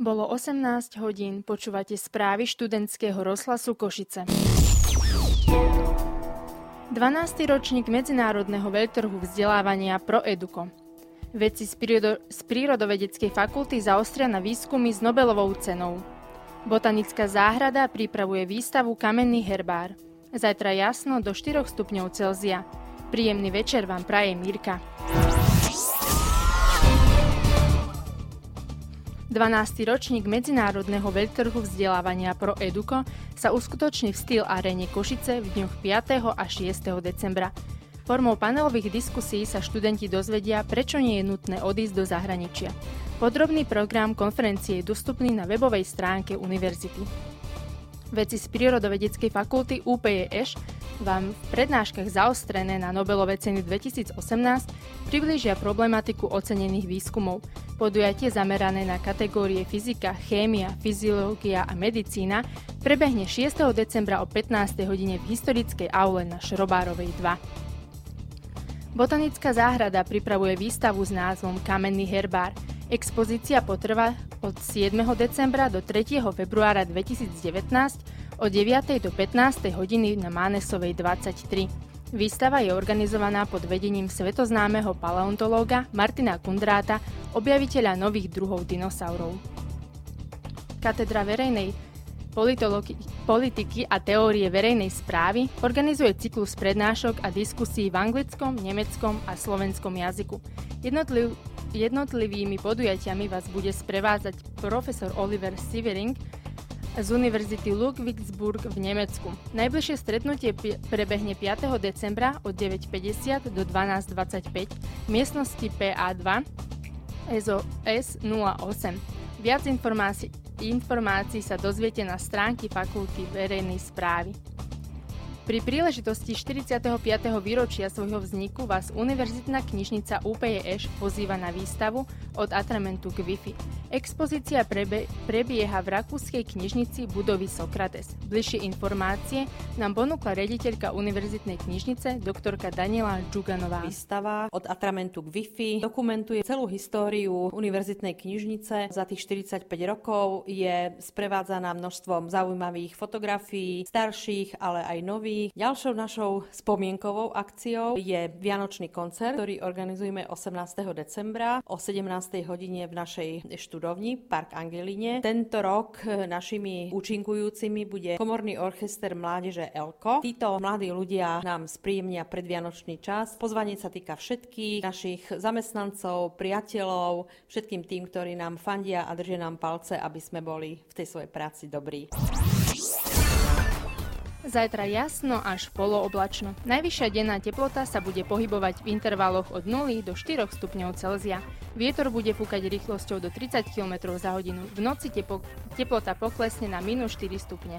Bolo 18 hodín, počúvate správy študentského rozhlasu Košice. 12. ročník Medzinárodného veľtrhu vzdelávania ProEduco. Vedci z Prírodovedeckej fakulty zaostria na výskumy s Nobelovou cenou. Botanická záhrada pripravuje výstavu Kamenný herbár. Zajtra jasno do 4 stupňov Celzia. Príjemný večer vám praje Mirka. 12. ročník Medzinárodného veľtrhu vzdelávania ProEduco sa uskutoční v Steel Arene Košice v dňoch 5. a 6. decembra. Formou panelových diskusí sa študenti dozvedia, prečo nie je nutné odísť do zahraničia. Podrobný program konferencie je dostupný na webovej stránke univerzity. Vedci z Prírodovedeckej fakulty UPE-ŠT vám v prednáškach zaostrené na Nobelové ceny 2018 priblížia problematiku ocenených výskumov. Podujatie zamerané na kategórie fyzika, chémia, fyziológia a medicína prebehne 6. decembra o 15. hodine v historickej aule na Šrobárovej 2. Botanická záhrada pripravuje výstavu s názvom Kamenný herbár. Expozícia potrvá od 7. decembra do 3. februára 2019 od 9. do 15. hodiny na Mánesovej 23. Výstava je organizovaná pod vedením svetoznámeho paleontológa Martina Kundráta, objaviteľa nových druhov dinosaurov. Katedra verejnej politiky a teórie verejnej správy organizuje cyklus prednášok a diskusí v anglickom, nemeckom a slovenskom jazyku. Jednotlivými podujatiami vás bude sprevádzať profesor Oliver Sievering z Univerzity Ludwigsburg v Nemecku. Najbližšie stretnutie prebehne 5. decembra od 9:50 do 12:25 v miestnosti PA2 SOS 08. Viac informácií sa dozviete na stránke Fakulty verejnej správy. Pri príležitosti 45. výročia svojho vzniku vás Univerzitná knižnica UPE-ŠT pozýva na výstavu Od atramentu k Wi-Fi. Expozícia prebieha v rakúskej knižnici budovy Sokrates. Bližšie informácie nám ponúkla riaditeľka Univerzitnej knižnice doktorka Daniela Džuganová. Výstava Od atramentu k Wi-Fi dokumentuje celú históriu Univerzitnej knižnice. Za tých 45 rokov je sprevádzaná množstvom zaujímavých fotografií, starších, ale aj nových. Ďalšou našou spomienkovou akciou je Vianočný koncert, ktorý organizujeme 18. decembra o 17. hodine v našej študovni Park Angelíne. Tento rok našimi účinkujúcimi bude komorný orchester Mládeže Elko. Títo mladí ľudia nám spríjemnia predvianočný čas. Pozvanie sa týka všetkých našich zamestnancov, priateľov, všetkým tým, ktorí nám fandia a držia nám palce, aby sme boli v tej svojej práci dobrí. Zajtra jasno až polooblačno. Najvyššia denná teplota sa bude pohybovať v intervaloch od 0 do 4 stupňov Celzia. Vietor bude fúkať rýchlosťou do 30 km za hodinu. V noci teplota poklesne na -4 stupne.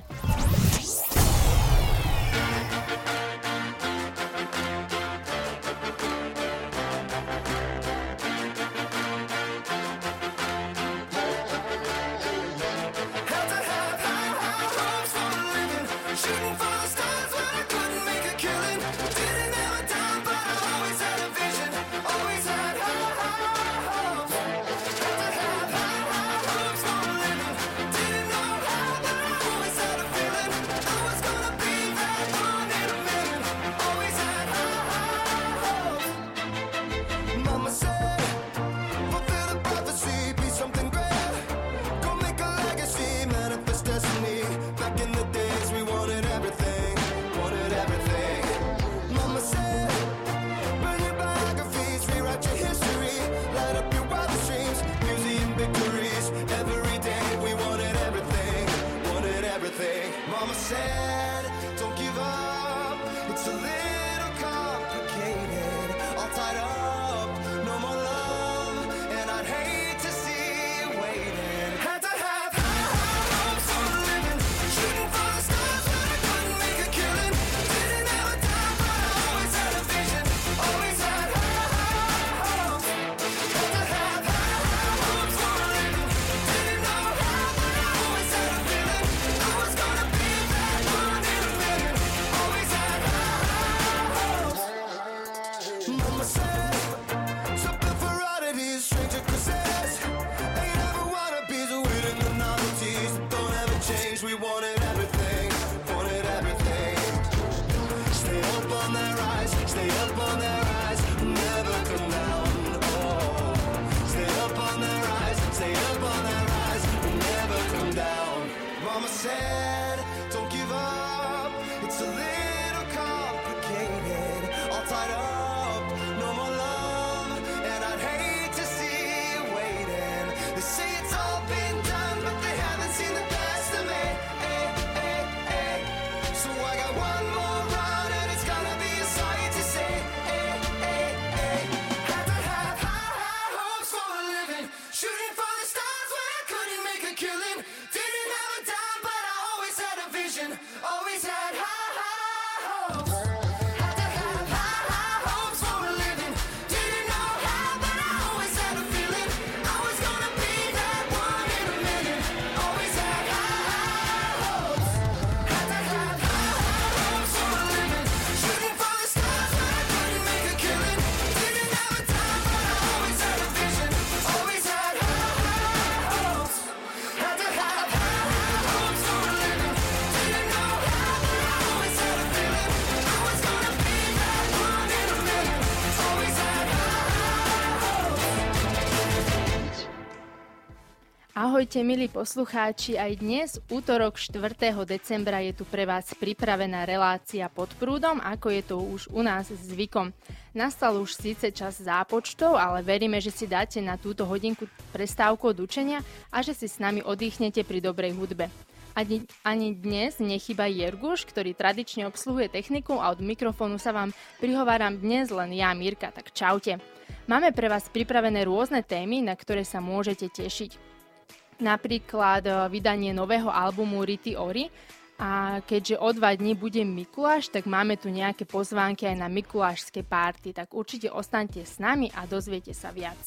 Ahojte milí poslucháči, aj dnes, útorok 4. decembra, je tu pre vás pripravená relácia Pod prúdom, ako je to už u nás zvykom. Nastal už síce čas zápočtov, ale veríme, že si dáte na túto hodinku prestávku od učenia a že si s nami oddychnete pri dobrej hudbe. Ani dnes nechýba Jerguš, ktorý tradične obsluhuje techniku, a od mikrofónu sa vám prihováram dnes len ja, Mirka, tak čaute. Máme pre vás pripravené rôzne témy, na ktoré sa môžete tešiť. Napríklad vydanie nového albumu Rity Ori, a keďže o 2 dní bude Mikuláš, tak máme tu nejaké pozvánky aj na mikulášske párty, tak určite ostaňte s nami a dozviete sa viac.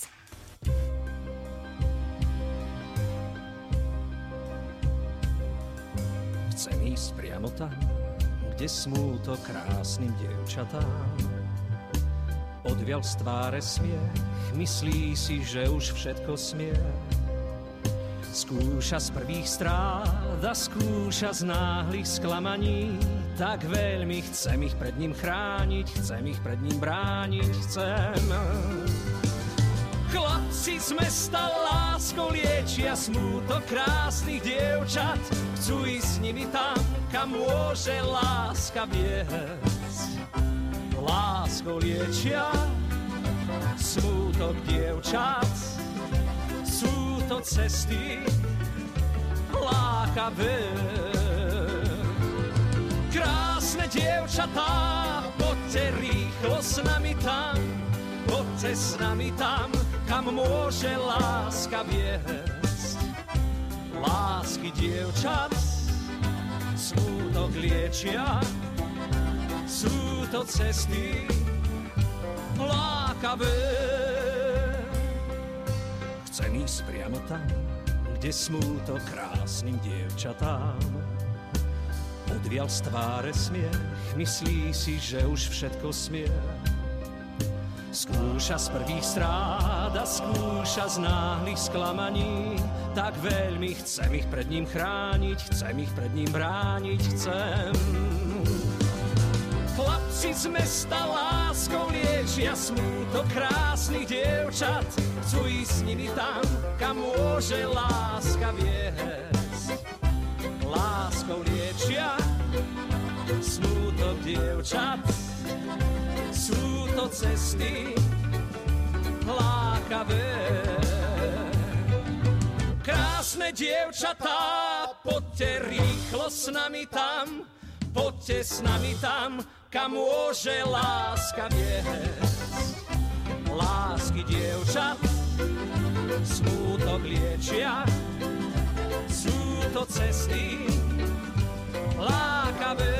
Chcem ísť priamo tam, kde smútok krásnym dievčatám. Odvial z tváre smiech, myslí si, že už všetko smie. Skúša z prvých strád a skúša z náhlych sklamaní. Tak veľmi chcem ich pred ním chrániť, chcem ich pred ním brániť, chcem. Chlapci z mesta láskou liečia smútok krásnych dievčat. Chcú ísť s nimi tam, kam môže láska viesť. Láskou liečia smútok dievčat. Sú to cesty lákavé. Krásne dievčatá, poďte rýchlo s nami tam, poďte s nami tam, kam môže láska viesť. Lásky dievčat smútok liečia, sú to cesty lákavé. Chcem ísť priamo tam, kde smútok krásnym dievčatám. Odvial z tváre smiech, myslí si, že už všetko smie. Skúša z prvých strád a skúša z náhlych sklamaní. Tak veľmi chcem ich pred ním chrániť, chcem ich pred ním brániť, chcem. Chlapci z mesta láskou liečia smútok krásnych dievčat. Chcú ísť s nimi tam, kam môže láska viesť. Láskou liečia smútok dievčat. Sú to cesty lákavé. Krásne dievčatá, poďte rýchlo s nami tam, poďte s nami tam, kam môže láska viesť. Lásky dievčat smútok liečia, sú to cesty lákavé.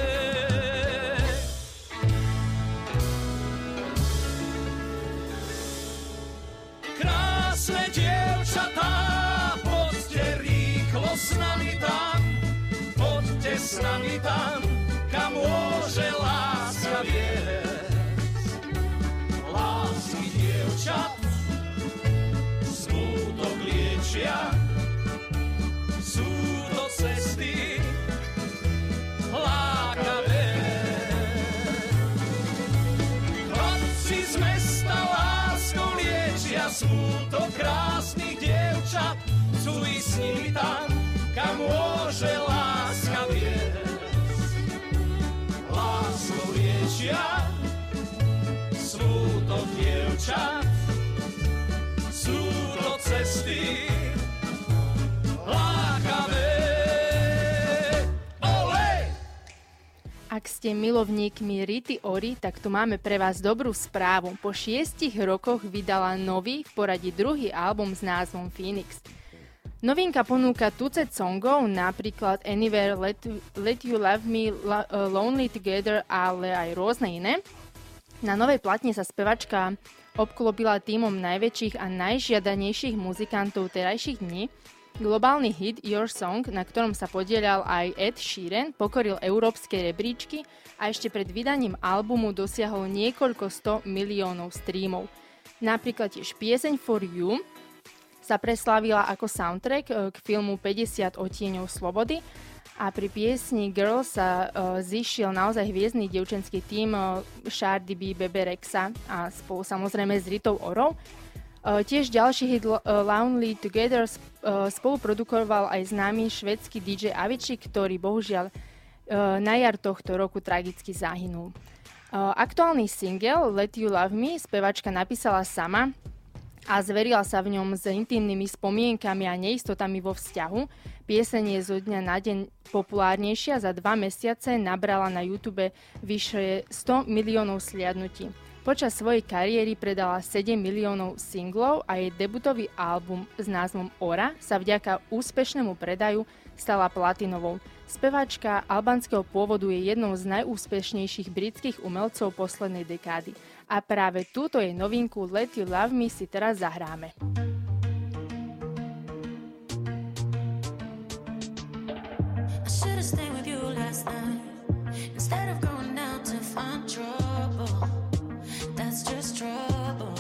Krásne dievčatá, poďte rýchlo s nami tam, poďte s nami tam, kam môže láska viesť. Lásky dievčat smútok liečia, sú to cesty lákavé. Chlapci z mesta láskou liečia smútok krásnych dievčat. Chcú ísť s nimi tam, kam môže láska viesť. Láskou liečia smútok dievčat. Sú to cesty lákavé. Olej! Ak ste milovníkmi Rity Ori, tak tu máme pre vás dobrú správu. Po 6 rokoch vydala nový, v poradí druhý album s názvom Phoenix. Novinka ponúka tucet songov, napríklad Anywhere, Let You Love Me, Lonely Together, ale aj rôzne iné. Na novej platne sa spevačka obklopila tímom najväčších a najžiadanejších muzikantov terajších dní. Globálny hit Your Song, na ktorom sa podieľal aj Ed Sheeran, pokoril európske rebríčky a ešte pred vydaním albumu dosiahol niekoľko 100 miliónov streamov. Napríklad tiež pieseň For You sa preslávila ako soundtrack k filmu 50 odtieňov slobody a pri piesni Girl sa zišiel naozaj hviezdny dievčenský tím Cardi B, Bebe Rexha a spolu samozrejme s Ritou Orou. Tiež ďalší hit Lonely Together spoluprodukoval aj známy švédsky DJ Avicii, ktorý bohužiaľ na jar tohto roku tragicky zahynul. Aktuálny single Let You Love Me spevačka napísala sama a zverila sa v ňom s intimnými spomienkami a neistotami vo vzťahu. Pieseň je zo dňa na deň populárnejšia, za 2 mesiace nabrala na YouTube vyše 100 miliónov sliadnutí. Počas svojej kariéry predala 7 miliónov singlov a jej debutový album s názvom Ora sa vďaka úspešnému predaju stala platinovou. Speváčka albánskeho pôvodu je jednou z najúspešnejších britských umelcov poslednej dekády. A práve túto jej novinku Let You Love Me si teraz zahráme. That's just trouble.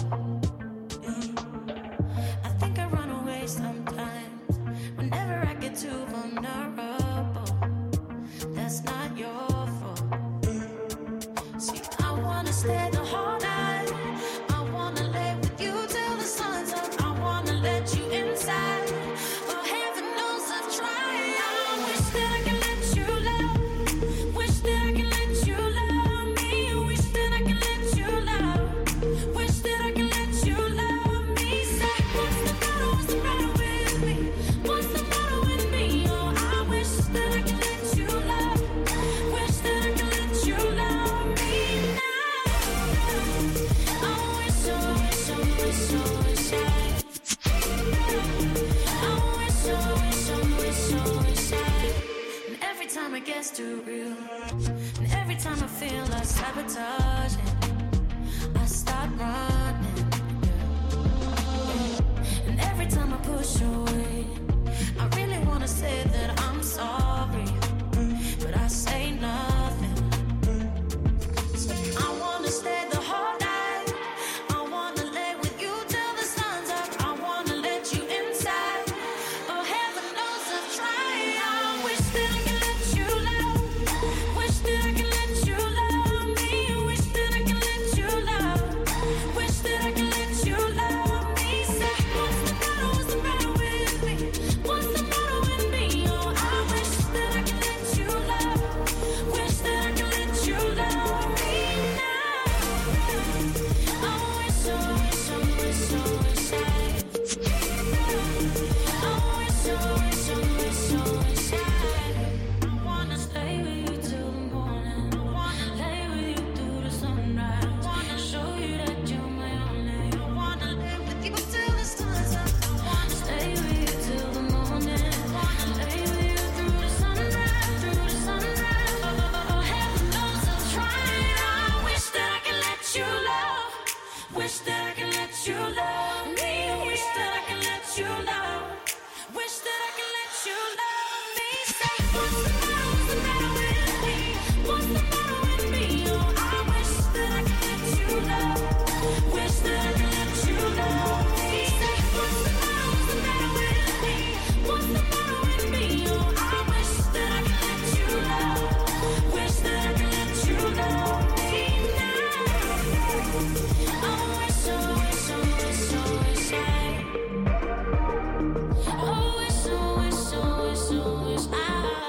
I think I run away sometimes whenever I get too vulnerable. That's not your fault. See, I wanna stay the whole night. I wanna lay with you till the sun's up. I wanna let you inside. Oh, heaven knows I've tried. I wish that I could let you love. Wish that I could let you love me. Wish that I could let you love. Wish that I could let you love me. Say, what's the matter with me? What's the matter with me? Oh, I wish that I could let you love. Wish that I could let you love me now. I wish, oh, wish, oh, wish, oh, wish I. I wish, oh, wish, oh, wish, oh, wish I. And every time it gets too real, and every time I feel like sabotaging, I start running, and every time I push away, I really wanna say that I'm sorry, but I say nothing. I wanna stay the whole night. I wanna lay with you till the sun's up. I wanna let you inside. Oh, heaven knows I've tried. I wish that I could let you love. Wish that I could let you love me. Wish that I could let you love. Wish that I could let you love me. Say, what's the matter with me? What's the matter with me? Oh, I wish that I could let you love. Wish that I could let you love me now. I wish, oh, wish, oh, wish, oh, wish I. I wish, oh, wish, oh, wish, oh, wish I. I wanna stay with you till the morning. I wanna lay with you through the sunrise. I wanna show you that you're my only. I wanna live with you till the sun's up. I wanna stay with you till the morning. I wanna lay with you through the sunrise, through the sunrise. Oh, heaven knows I've tried. I wish that I could let you love. Wish that I could let you love me. Wish that I could let you love. Wish that I could let you love me. Say, what's the matter with me? What's the matter with me? Oh, I wish that I could let you love. Wish that I could let you love me. Say, what's the matter with me? What's the matter with me? Oh, I wish that I could let you love. Wish that I could let you love me now. I wish, oh, wish, oh, wish, oh, wish I. Oh, wish, oh, wish, oh, wish, oh, wish I.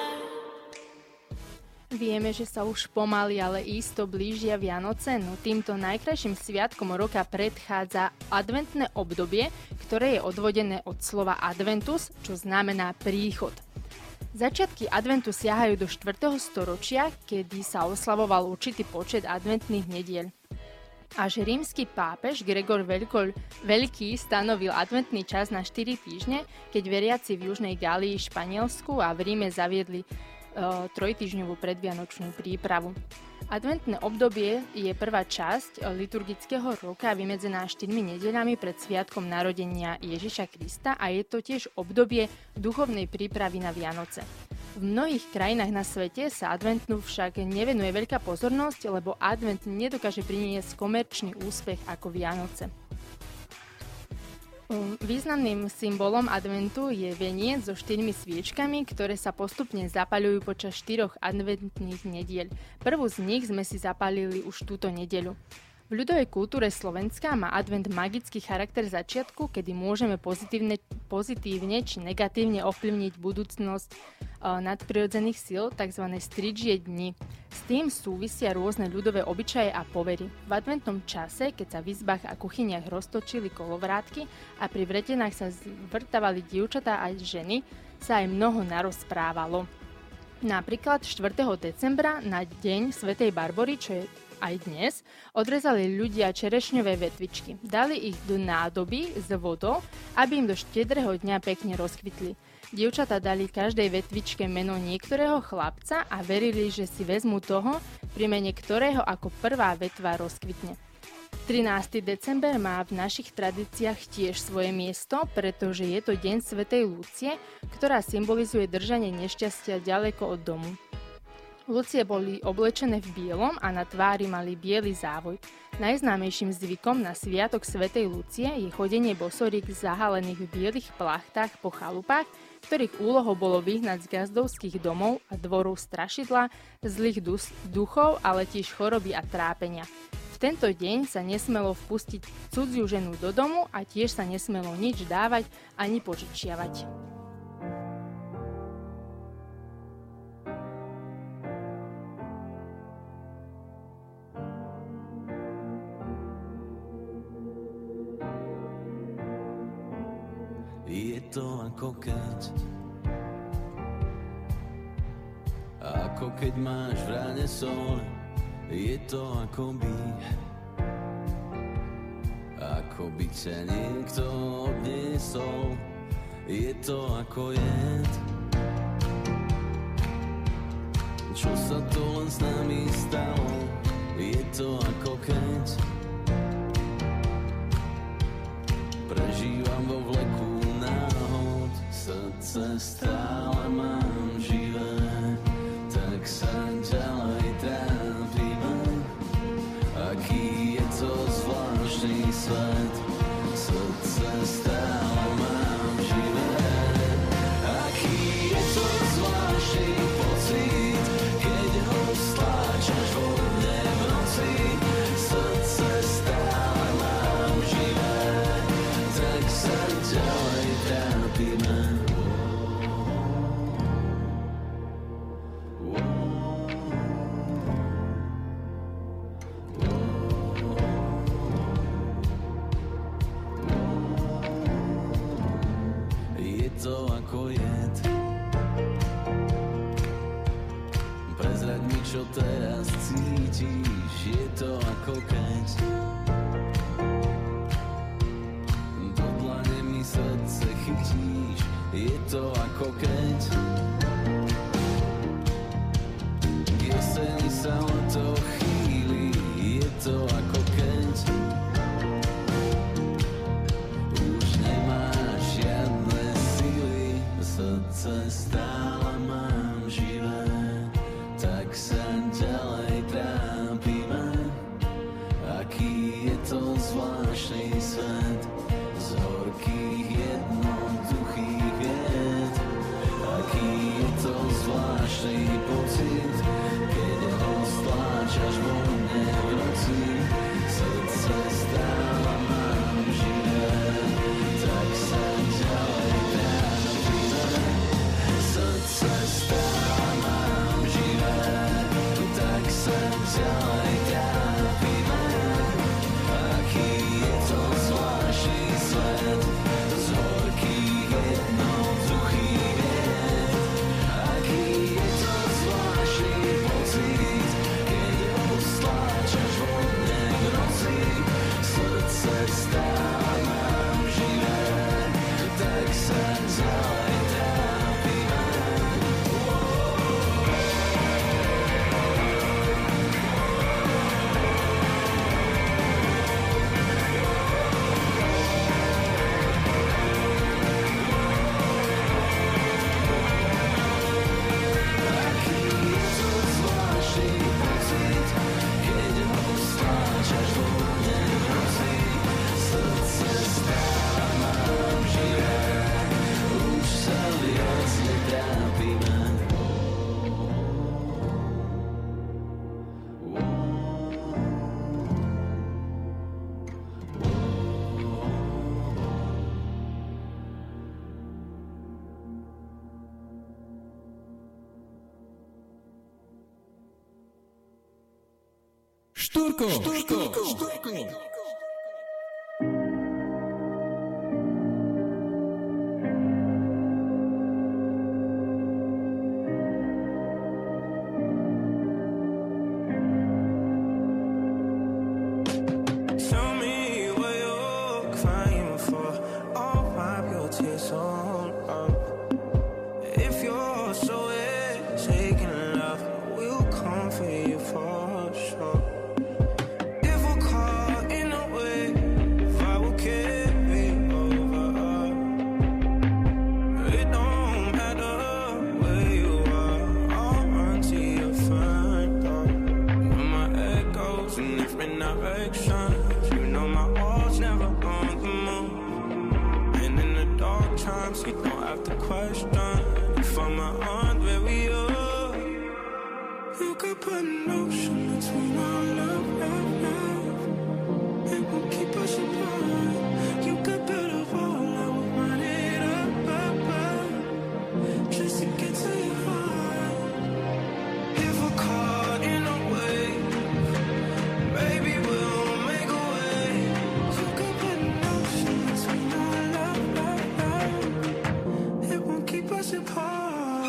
Vieme, že sa už pomaly, ale isto blížia Vianoce, no týmto najkrajším sviatkom roka predchádza adventné obdobie, ktoré je odvodené od slova adventus, čo znamená príchod. Začiatky adventu siahajú do 4. storočia, kedy sa oslavoval určitý počet adventných nediel. Až rímsky pápež Gregor Veľký stanovil adventný čas na 4 týždne, keď veriaci v Južnej Galii, Španielsku a v Ríme zaviedli trojtýždňovú predvianočnú prípravu. Adventné obdobie je prvá časť liturgického roka vymedzená 4 nedeľami pred sviatkom narodenia Ježiša Krista a je to tiež obdobie duchovnej prípravy na Vianoce. V mnohých krajinách na svete sa adventu však nevenuje veľká pozornosť, lebo advent nedokáže priniesť komerčný úspech ako Vianoce. Významným symbolom adventu je veniec so 4 sviečkami, ktoré sa postupne zapaľujú počas 4 adventných nediel. Prvú z nich sme si zapálili už túto nedeľu. V ľudovej kultúre Slovenska má advent magický charakter začiatku, kedy môžeme pozitívne či negatívne ovplyvniť budúcnosť nadprirodzených síl, tzv. Stridžie dni. S tým súvisia rôzne ľudové obyčaje a povery. V adventnom čase, keď sa v izbách a kuchyniach roztočili kolovrátky a pri vretenách sa zvrtávali dievčatá a ženy, sa aj mnoho narozprávalo. Napríklad 4. decembra na deň svätej Barbory, čo je aj dnes, odrezali ľudia čerešňové vetvičky. Dali ich do nádoby s vodou, aby im do štedrého dňa pekne rozkvitli. Dievčatá dali každej vetvičke meno niektorého chlapca a verili, že si vezmú toho, pri mene ktorého ako prvá vetva rozkvitne. 13. december má v našich tradíciách tiež svoje miesto, pretože je to deň svätej Lucie, ktorá symbolizuje držanie nešťastia ďaleko od domu. Lucie boli oblečené v bielom a na tvári mali biely závoj. Najznámejším zvykom na sviatok svätej Lucie je chodenie bosorík zahalených v bielých plachtách po chalupách, ktorých úlohou bolo vyhnať z gazdovských domov a dvorov strašidla, zlých duchov, ale tiež choroby a trápenia. V tento deň sa nesmelo vpustiť cudziu ženu do domu a tiež sa nesmelo nič dávať ani požičiavať. Je to ako keď máš v ráne sol. Je to ako by ťa niekto odniesol. Je to ako jed, čo sa to len s nami stalo. Je to ako keď prežívam vo vleku náhod. Srdce stále mám živé, tak sa ďalej trápime. Aký je to zvláštny svet, srdce stále mám živé. Aký je to zvláštny pocit, keď ho stláčaš vo mne v noci. Srdce stále mám živé, tak sa ďalej trápime. Štúrko. Tell me what you're crying for. I'll wipe your tears all up. If you're so taking love, we'll come for you for sure. If we're caught in a wave, I will carry over. It don't matter where you are, I'll run to your front door. When my head goes in different directions, you know my heart's never on the move. And in the dark times, you don't have to question if I'm on where we are. You could put an ocean between our love. It won't keep us apart. You could build a wall, I will run it up, just to get to your heart. If we're caught in a wave, baby, we'll make a way. You could put an ocean between our love. It won't keep us apart.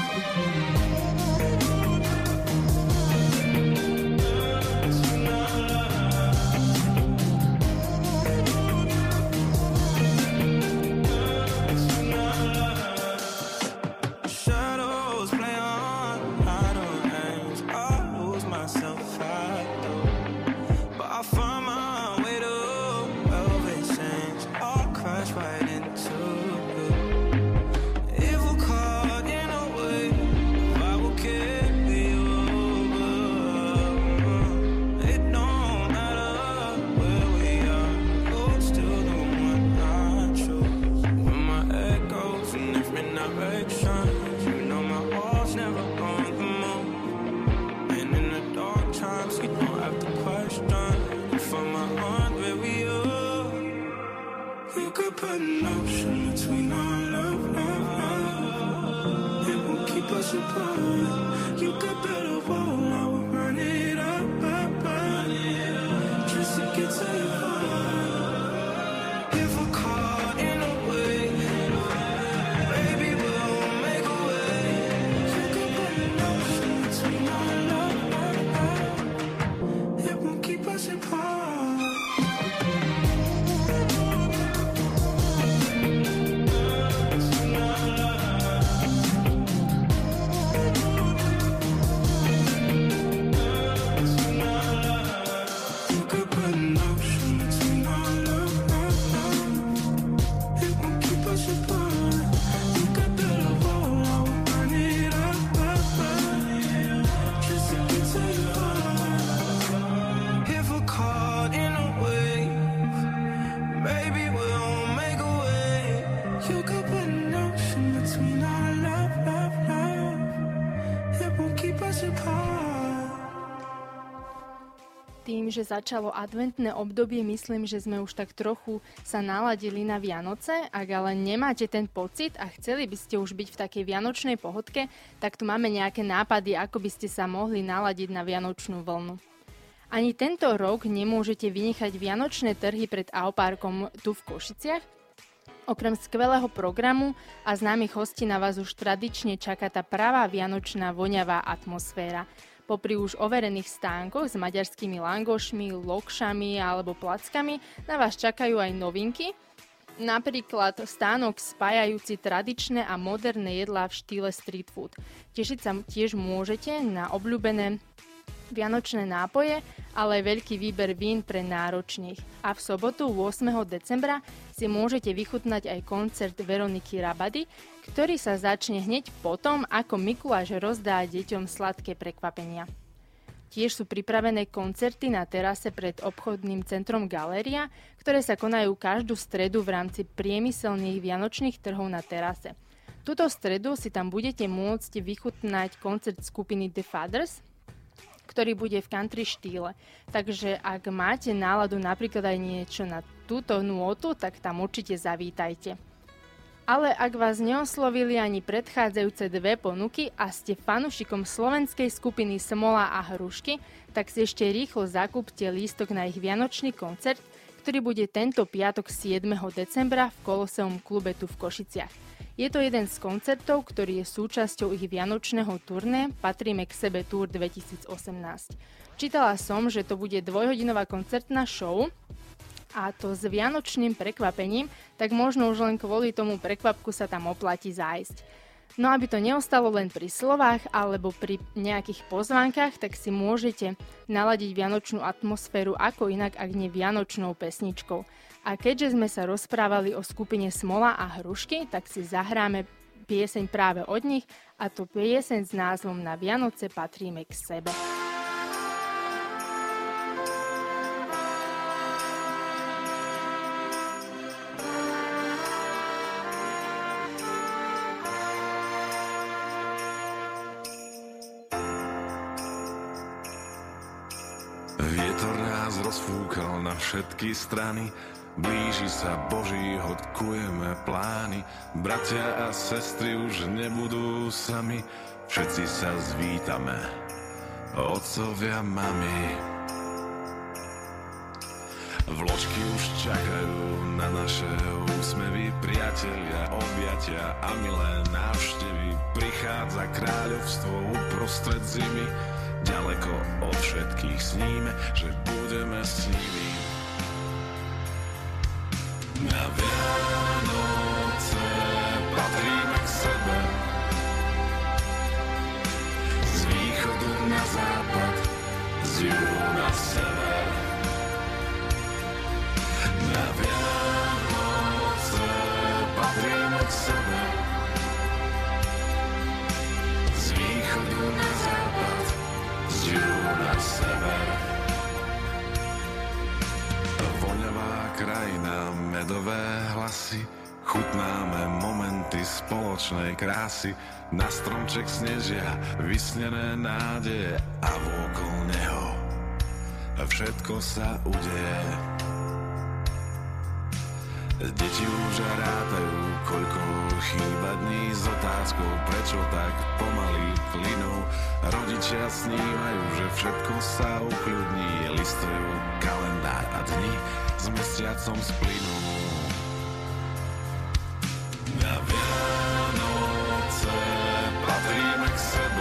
Shadows play on, I don't end. I lose myself, I do. But I find my way to velvet sands. I'll crash right into you. If we're caught in a wave, I will carry you over. It don't matter where we are, you're still the one I choose. When my head goes in different directions, you know my heart's never on the move. And in the dark times, you don't have to question if I'm on where we are. You could put an ocean between our love. It won't keep us apart. You could build a wall, I will run it up, just to get to your heart. If we're caught in a wave, baby, we'll make a way. You could put an ocean between our love. It won't keep us apart. You could put an ocean between our love. It won't keep us apart. You could build a wall, I will run it up, just to get to your heart. If we're caught in a wave, baby, we'll make a way. You could put an ocean between our love. It won't keep us apart. Tým, že začalo adventné obdobie, myslím, že sme už tak trochu sa naladili na Vianoce. Ak ale nemáte ten pocit a chceli by ste už byť v takej vianočnej pohodke, tak tu máme nejaké nápady, ako by ste sa mohli naladiť na vianočnú vlnu. Ani tento rok nemôžete vynechať vianočné trhy pred Auparkom tu v Košiciach. Okrem skvelého programu a známych hostí na vás už tradične čaká tá pravá vianočná voňavá atmosféra. Popri už overených stánkoch s maďarskými langošmi, lokšami alebo plackami na vás čakajú aj novinky, napríklad stánok spájajúci tradičné a moderné jedlá v štýle street food. Tešiť sa tiež môžete na obľúbené vianočné nápoje, ale aj veľký výber vín pre náročných. A v sobotu 8. decembra si môžete vychutnať aj koncert Veroniky Rabady, ktorý sa začne hneď potom, ako Mikuláš rozdá deťom sladké prekvapenia. Tiež sú pripravené koncerty na terase pred obchodným centrom Galéria, ktoré sa konajú každú stredu v rámci priemyselných vianočných trhov na terase. Túto stredu si tam budete môcť vychutnať koncert skupiny The Fathers, ktorý bude v country štýle. Takže ak máte náladu napríklad aj niečo na túto nôtu, tak tam určite zavítajte. Ale ak vás neoslovili ani predchádzajúce dve ponuky a ste fanúšikom slovenskej skupiny Smola a Hrušky, tak si ešte rýchlo zakúpte lístok na ich vianočný koncert, ktorý bude tento piatok 7. decembra v Koloseum klube tu v Košiciach. Je to jeden z koncertov, ktorý je súčasťou ich vianočného turné Patríme k sebe Tour 2018. Čítala som, že to bude dvojhodinová koncertná show, a to s vianočným prekvapením, tak možno už len kvôli tomu prekvapku sa tam oplatí zájsť. No aby to neostalo len pri slovách alebo pri nejakých pozvánkach, tak si môžete naladiť vianočnú atmosféru ako inak, ak nie vianočnou pesničkou. A keďže sme sa rozprávali o skupine Smola a Hrušky, tak si zahráme pieseň práve od nich, a to pieseň s názvom Na Vianoce patríme k sebe. Vietor nás rozfúkal na všetky strany, blíži sa Boží hod, kujeme plány. Bratia a sestry už nebudú sami, všetci sa zvítame, otcovia, mami. Vločky už čakajú na naše úsmevy, priatelia, objatia a milé návštevy. Prichádza kráľovstvo uprostred zimy, ďaleko od všetkých sníme, že budeme s nimi. Na Vianoce patríme k sebe, z východu na západ, z juhu na sever. Na Vianoce patríme k sebe, z východu na západ, z juhu na sever. Voľavá krajina, medové hlasy, chutnáme momenty spoločnej krásy. Na stromček snežia vysnené nádeje a vôkol neho všetko sa udeje. Deti už rátajú, koľko chýba dní, s otázkou, prečo tak pomaly plynú. Rodičia snívajú, že všetko sa ukľudní, listujú kalendár a dni s mesiacom splynú. Na Vianoce patríme k sebe,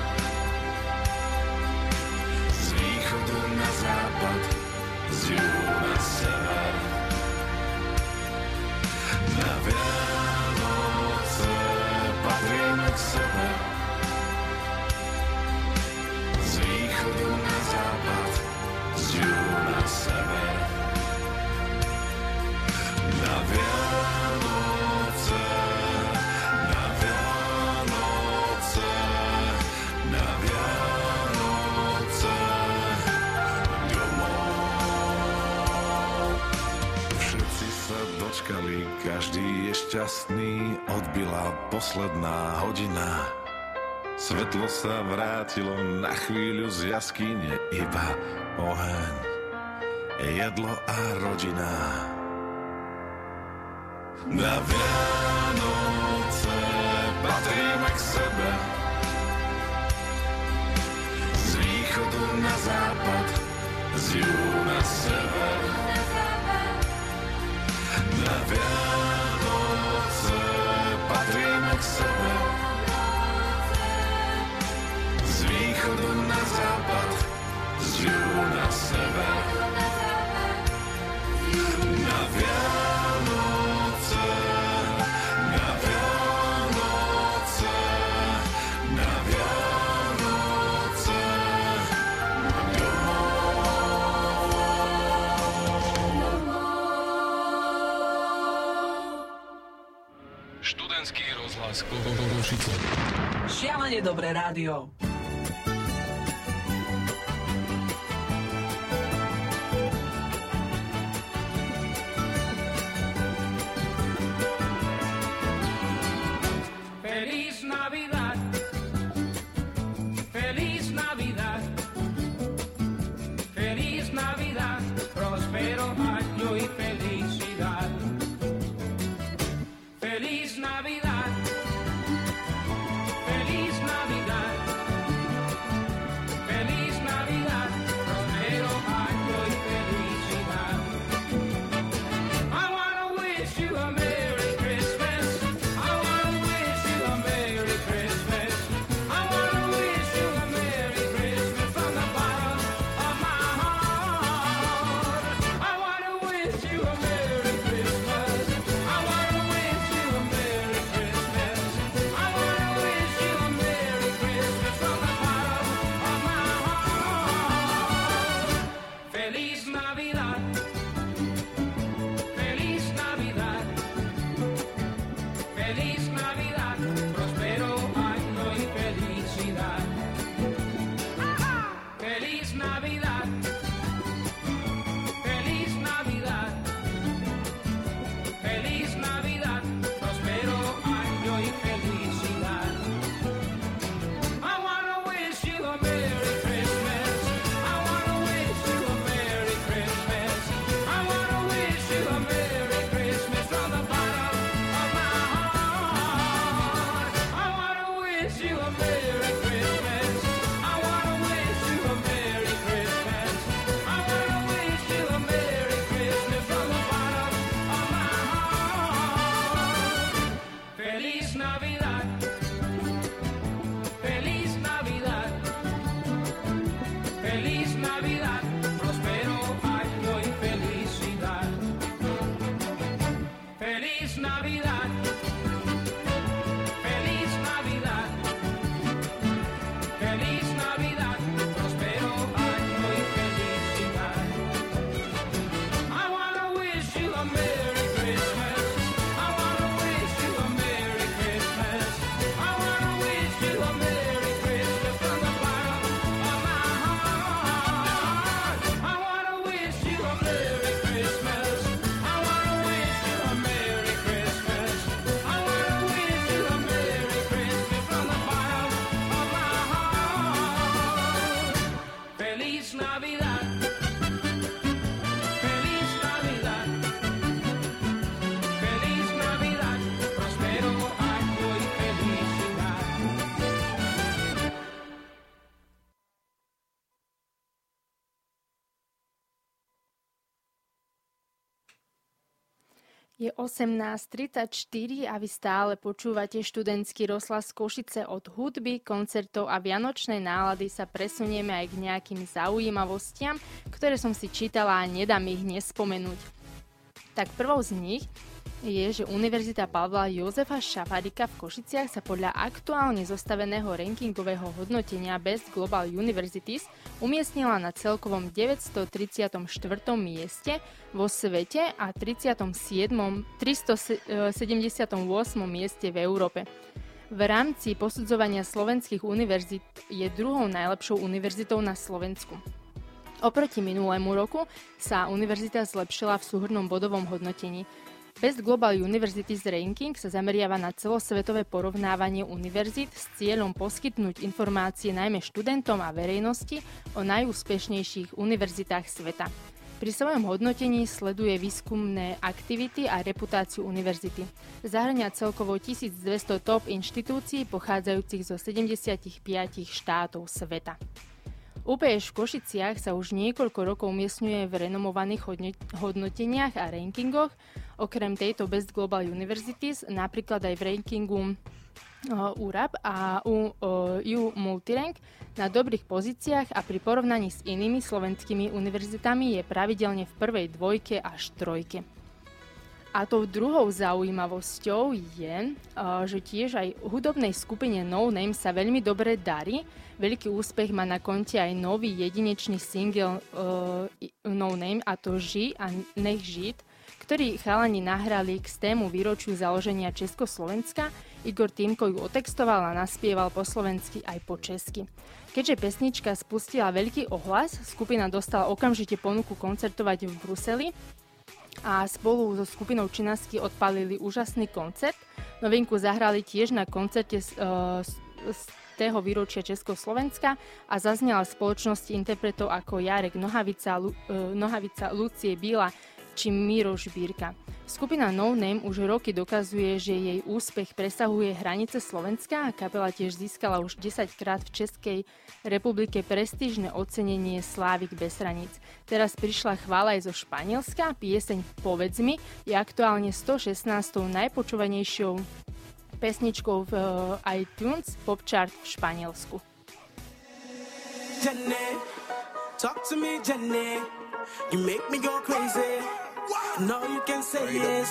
z východu na západ, z juhu na sever. Na Vianoce patríme k sebe, z východu na západ, z juhu na sever. Na Vianoce, na Vianoce, na Vianoce domov. Všetci sa dočkali, každý je šťastný, odbila posledná hodina. Svetlo sa vrátilo na chvíľu z jaskyne, iba oheň, jedlo a rodina. Na Vianoce patríme k sebe, z východu na západ, z juhu na sever. Na Vianoce patríme k sebe, z východu na západ, z juhu na sever. Na Vianoce, na Vianoce, na Vianoce Študentský rozhlas Košice. Šialene dobré rádio. Feliz Navidad, feliz Navidad, feliz Navidad, próspero año y felicidad. Feliz Je 18:34 a vy stále počúvate študentský rozhlas Košice. Od hudby, koncertov a vianočnej nálady sa presunieme aj k nejakým zaujímavostiam, ktoré som si čítala a nedám ich nespomenúť. Tak prvou z nich je, že Univerzita Pavla Jozefa Šafárika v Košiciach sa podľa aktuálne zostaveného rankingového hodnotenia Best Global Universities umiestnila na celkovom 934. mieste vo svete a 378. mieste v Európe. V rámci posudzovania slovenských univerzít je druhou najlepšou univerzitou na Slovensku. Oproti minulému roku sa univerzita zlepšila v súhrnnom bodovom hodnotení. Best Global Universities Ranking sa zameriava na celosvetové porovnávanie univerzít s cieľom poskytnúť informácie najmä študentom a verejnosti o najúspešnejších univerzitách sveta. Pri svojom hodnotení sleduje výskumné aktivity a reputáciu univerzity. Zahŕňa celkovo 1200 top inštitúcií pochádzajúcich zo 75 štátov sveta. UPŠ v Košiciach sa už niekoľko rokov umiestňuje v renomovaných hodnoteniach a rankingoch. Okrem tejto Best Global Universities napríklad aj v rankingu URAP a EU Multirank na dobrých pozíciách a pri porovnaní s inými slovenskými univerzitami je pravidelne v prvej dvojke až trojke. A tou druhou zaujímavosťou je, že tiež aj hudobnej skupine No Name sa veľmi dobre darí. Veľký úspech má na konte aj nový jedinečný single No Name, a to Ži a Nech žít, ktorý chalani nahrali k 100. výročiu založenia Československa. Igor Týmko ju otextoval a naspieval po slovensky aj po česky. Keďže pesnička spustila veľký ohlas, skupina dostala okamžite ponuku koncertovať v Bruseli a spolu so skupinou Činasky odpálili úžasný koncert. Novinku zahrali tiež na koncerte z toho výročia Československa a zaznela v spoločnosti interpretov ako Jarek Nohavica, Lucie Bíla či Miro Žbírka. Skupina No Name už roky dokazuje, že jej úspech presahuje hranice Slovenska a kapela tiež získala už 10-krát v Českej republike prestížne ocenenie Slávik bez hraníc. Teraz prišla chvála aj zo Španielska, pieseň Povedz mi je aktuálne 116. najpočúvanejšou pesničkou v iTunes Pop Chart v Španielsku. Jenny, talk to me, Jenny. You make me go crazy. No, you can say yes.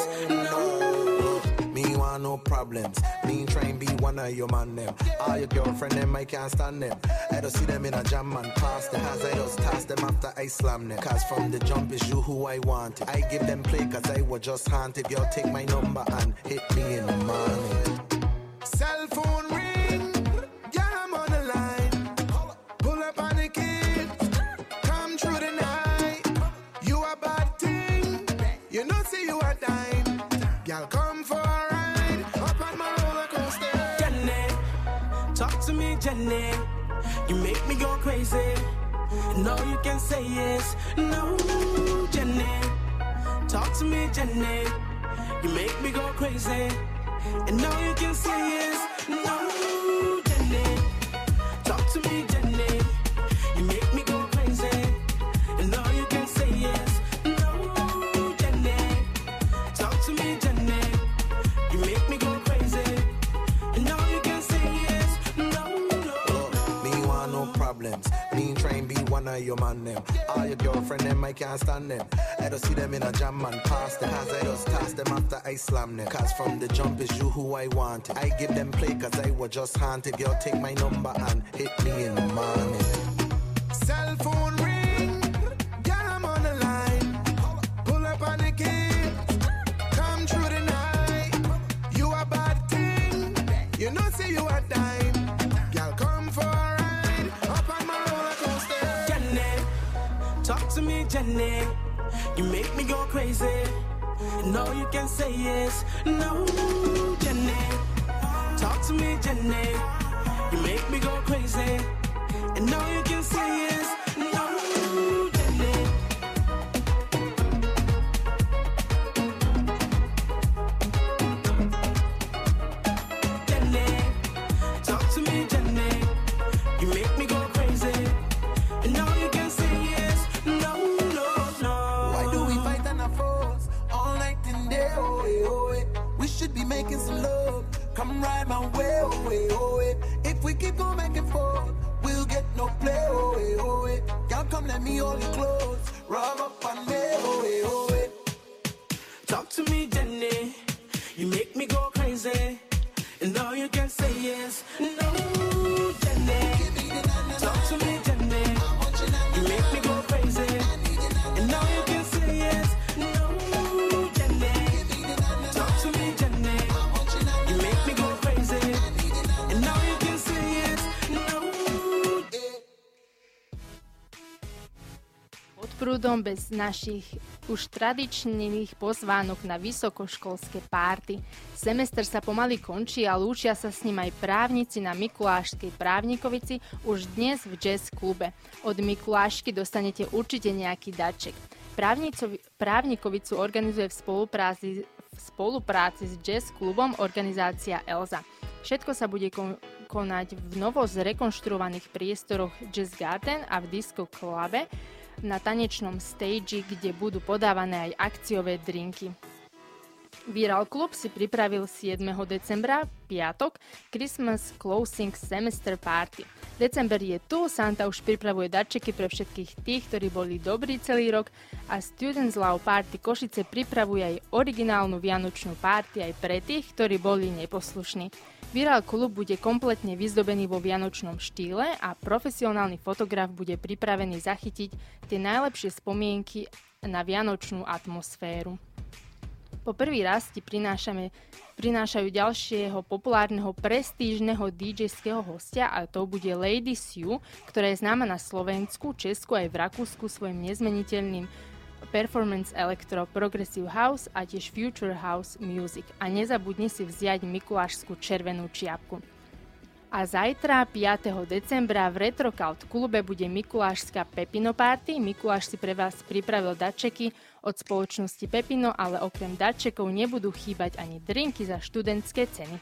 No. Me want no problems. Me try and be one of your man them. All your girlfriend them, I can't stand them. I don't see them in a jam and pass them. Cause I just toss them after I slam them. Cause from the jump is you who I wanted. I give them play cause I was just haunted. Girl, take my number and hit me in the morning. Cell phone ring. Yeah, I'm on the line. Pull up on the kids. Come through the night. You a bad thing. You know see you a dime. Girl, come for a ride. Up on my roller coaster. Jenny, talk to me, Jenny. You make me go crazy. No, you can say yes. No, Jenny. Talk to me, Jenny. You make me go crazy. And now you can say yes. No, Jenny. Talk to me, Jenny. You make me go crazy. And now you can say yes. No, Jenny. Talk to me, Jenny. You make me go crazy. And now you can say yes. No, no. Me want no problems. Me try and be one of your man them. All your girlfriend them, I can't stand them. I don't see them in a jam and pass them. Cause I just toss them after I slam them. Cause from the jump is you who I wanted. I give them play cause I was just haunted. Girl, take my number and hit me in the morning. Cell phone ring. Girl, I'm on the line. Pull up on the kids. Come through the night. You a bad thing. You know see you a dime. Girl, come for a ride. Up on my roller coaster. Jenny, talk to me, Jenny. You make me go crazy. No, you can say yes. No, Jenny. Talk to me, Jenny. You make me go crazy. And now you can say yes. No, Jenny. Jenny. Talk to me, Jenny. You make me go crazy. And now you can say yes. No, no, no. Why do we fight and a force all night in day? Oh, be making some love. Come ride my way, oh way, oh way. If we keep going back and forth, we'll get no play, oh way, oh way. Y'all come let me hold you close, rub up on me, oh way, oh way. Talk to me, Jenny. You make me go crazy. And all you can say is no, Jenny. Talk to me, Jenny. You make me go crazy. And all you can say is no, Jenny. Talk to me, Jenny. You make me go crazy. And all you can say is no. Pod prúdom bez našich už tradičných pozvánok na vysokoškolské párty. Semester sa pomaly končí a lúčia sa s ním aj právnici na Mikulášskej Právnikovici už dnes v jazz klube. Od Mikulášky dostanete určite nejaký darček. Právnikovicu organizuje v spolupráci s jazz klubom organizácia Elza. Všetko sa bude konať v novo zrekonštruovaných priestoroch Jazz Garden a v Disco Clube na tanečnom stage, kde budú podávané aj akciové drinky. Viral Club si pripravil 7. decembra, piatok, Christmas Closing Semester Party. December je tu, Santa už pripravuje darčeky pre všetkých tých, ktorí boli dobrí celý rok a Students Love Party Košice pripravuje aj originálnu vianočnú party aj pre tých, ktorí boli neposlušní. Viral Club bude kompletne vyzdobený vo vianočnom štýle a profesionálny fotograf bude pripravený zachytiť tie najlepšie spomienky na vianočnú atmosféru. Po prvý raz ti prinášajú ďalšieho populárneho prestížneho DJ-ského hostia a to bude Lady Sue, ktorá je známa na Slovensku, Česku aj v Rakúsku svojim nezmeniteľným performance electro, progressive house a tiež future house music. A nezabudni si vziať mikulášskú červenú čiapku. A zajtra, 5. decembra, v Retrocult klube bude mikulášska Pepino Party. Mikuláš si pre vás pripravil darčeky od spoločnosti Pepino, ale okrem darčekov nebudú chýbať ani drinky za študentské ceny.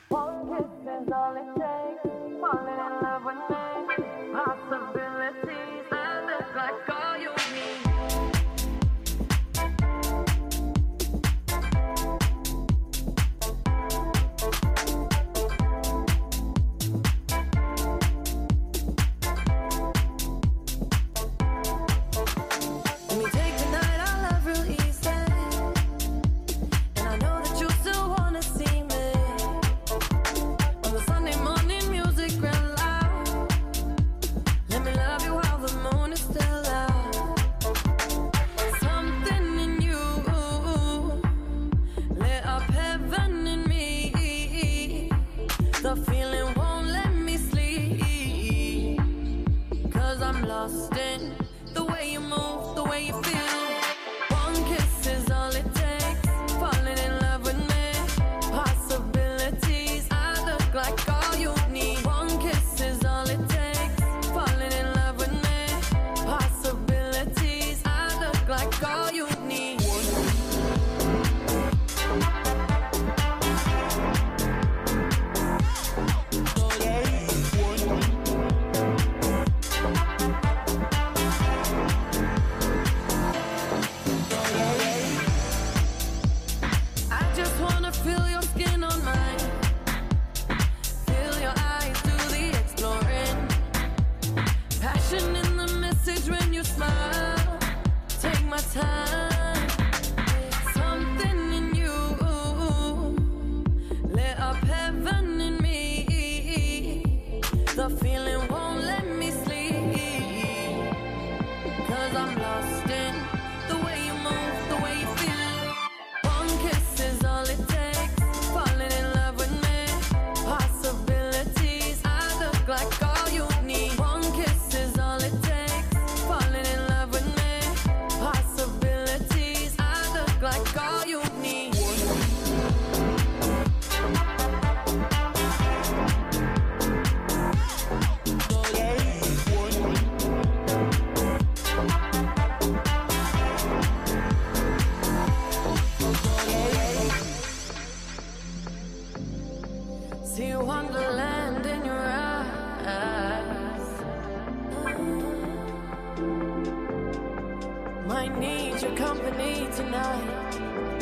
Might need your company tonight.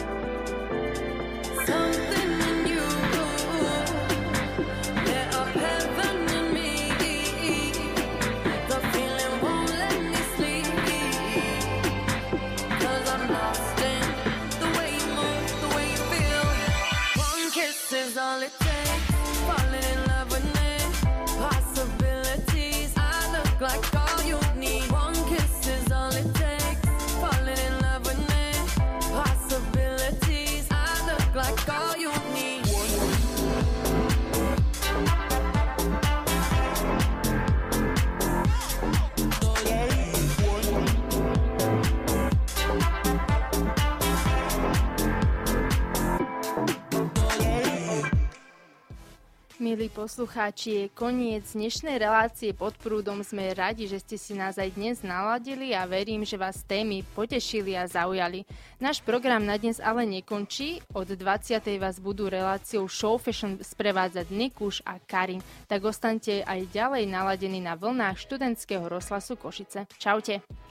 Milí poslucháči, je koniec dnešnej relácie Pod prúdom. Sme radi, že ste si nás aj dnes naladili a verím, že vás témy potešili a zaujali. Náš program na dnes ale nekončí. Od 20. vás budú reláciou Show Fashion sprevádzať Nikuš a Karin. Tak ostaňte aj ďalej naladení na vlnách študentského rozhlasu Košice. Čaute.